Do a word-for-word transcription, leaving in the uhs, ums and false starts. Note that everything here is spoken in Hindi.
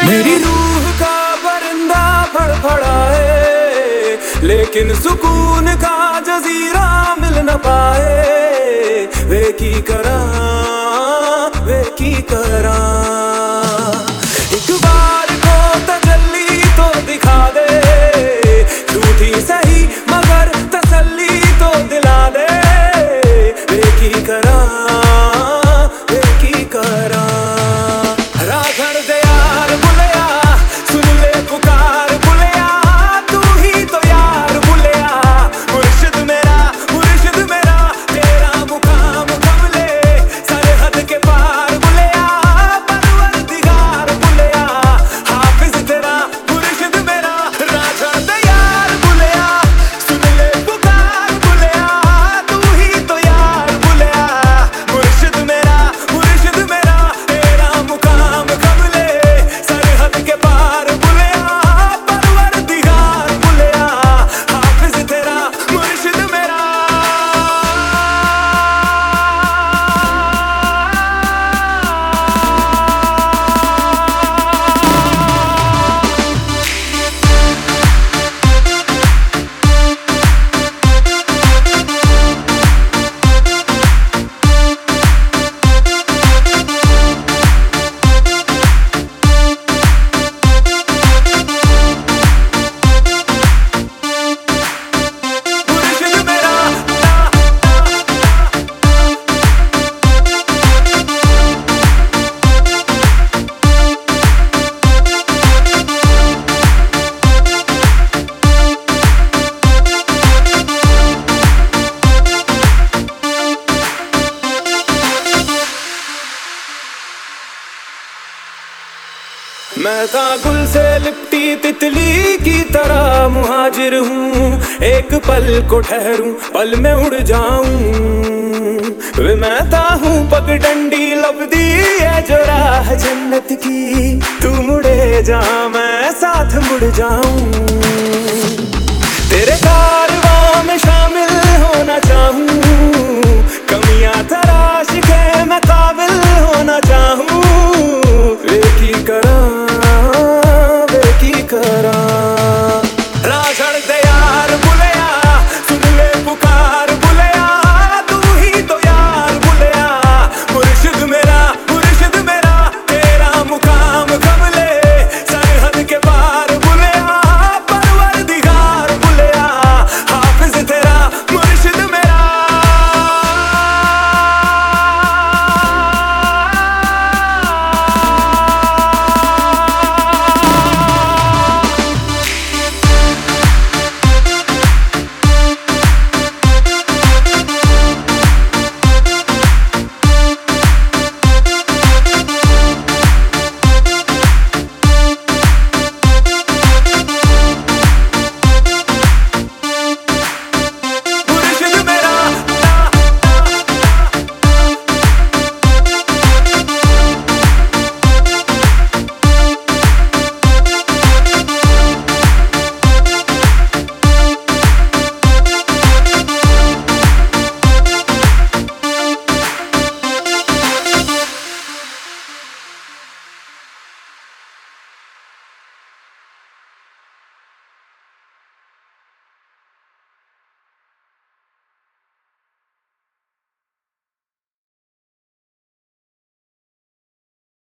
मेरी रूह का परिंदा फड़फड़ाए, लेकिन सुकून का जजीरा मिल न पाए। वे की करा, वे की करा, एक बार को तजल्ली तो दिखा दे, झूठी सही मगर तसल्ली तो दिला दे। वे की करा, वे की करा, राखण दे यार बुलिया, सुन ले पुकार बुलिया, तू ही तो यार बुलिया, मुर्शिद मेरा मुर्शिद मेरा, तेरा मुकाम कमले सरहद के पार बुलिया, परवरदिगार बुलिया, हाफिज तेरा मुर्शिद मेरा, राखण दे यार बुलिया, सुन ले पुकार बुलिया, तू ही तो यार बुलिया, मुर्शिद मेरा मुर्शिद मेरा, तेरा मुकाम कमले सरहद के पार बुलिया, परवरदिगार बुलिया, हाफिज तेरा मुर्शिद मेरा। मुर्शिद मेरा, मैं ता गुल से लिपटी तितली की तरह मुहाजिर हूँ, एक पल को ठहरूं पल में उड़ जाऊं। वे मैं ता हूँ पगडंडी लबदी है जो राह जन्नत की, तू मुड़े जा मैं साथ मुड़ जाऊं। तेरे कारवां